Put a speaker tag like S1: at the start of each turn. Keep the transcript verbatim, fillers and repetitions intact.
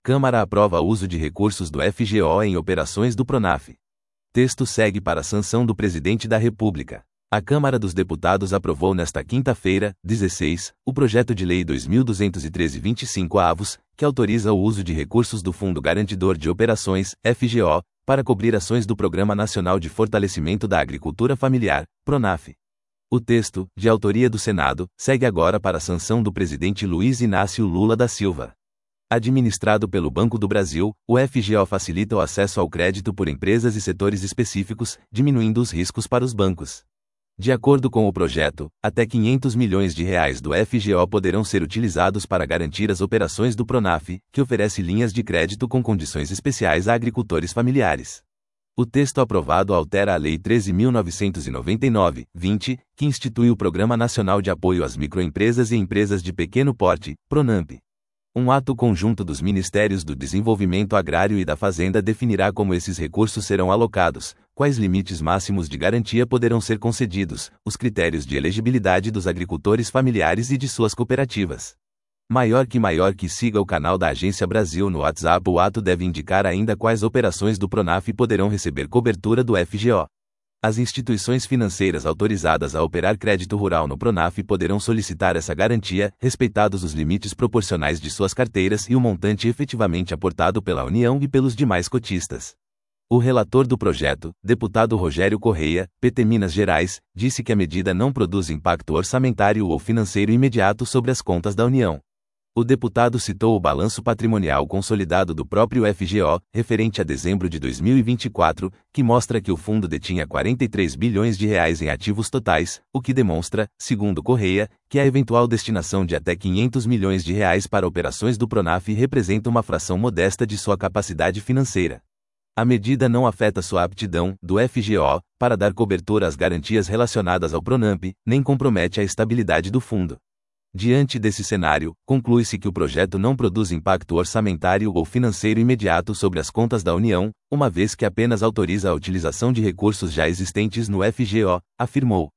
S1: Câmara aprova uso de recursos do F G O em operações do Pronaf. Texto segue para a sanção do Presidente da República. A Câmara dos Deputados aprovou nesta quinta-feira, dezesseis, o projeto de lei dois mil duzentos e treze vinte e cinco avos, que autoriza o uso de recursos do Fundo Garantidor de Operações, F G O, para cobrir ações do Programa Nacional de Fortalecimento da Agricultura Familiar, Pronaf. O texto, de autoria do Senado, segue agora para a sanção do presidente Luiz Inácio Lula da Silva. Administrado pelo Banco do Brasil, o F G O facilita o acesso ao crédito por empresas e setores específicos, diminuindo os riscos para os bancos. De acordo com o projeto, até quinhentos milhões de reais do F G O poderão ser utilizados para garantir as operações do Pronaf, que oferece linhas de crédito com condições especiais a agricultores familiares. O texto aprovado altera a Lei treze mil novecentos e noventa e nove, vinte, que institui o Programa Nacional de Apoio às Microempresas e Empresas de Pequeno Porte, PRONAMP. Um ato conjunto dos Ministérios do Desenvolvimento Agrário e da Fazenda definirá como esses recursos serão alocados, quais limites máximos de garantia poderão ser concedidos, os critérios de elegibilidade dos agricultores familiares e de suas cooperativas. Maior que maior que siga o canal da Agência Brasil no WhatsApp. O ato deve indicar ainda quais operações do Pronaf poderão receber cobertura do F G O. As instituições financeiras autorizadas a operar crédito rural no Pronaf poderão solicitar essa garantia, respeitados os limites proporcionais de suas carteiras e o montante efetivamente aportado pela União e pelos demais cotistas. O relator do projeto, deputado Rogério Correia, P T Minas Gerais, disse que a medida não produz impacto orçamentário ou financeiro imediato sobre as contas da União. O deputado citou o balanço patrimonial consolidado do próprio F G O, referente a dezembro de dois mil e vinte e quatro, que mostra que o fundo detinha quarenta e três bilhões de reais em ativos totais, o que demonstra, segundo Correia, que a eventual destinação de até quinhentos milhões de reais para operações do Pronaf representa uma fração modesta de sua capacidade financeira. A medida não afeta sua aptidão, do F G O, para dar cobertura às garantias relacionadas ao Pronamp, nem compromete a estabilidade do fundo. Diante desse cenário, conclui-se que o projeto não produz impacto orçamentário ou financeiro imediato sobre as contas da União, uma vez que apenas autoriza a utilização de recursos já existentes no F G O, afirmou.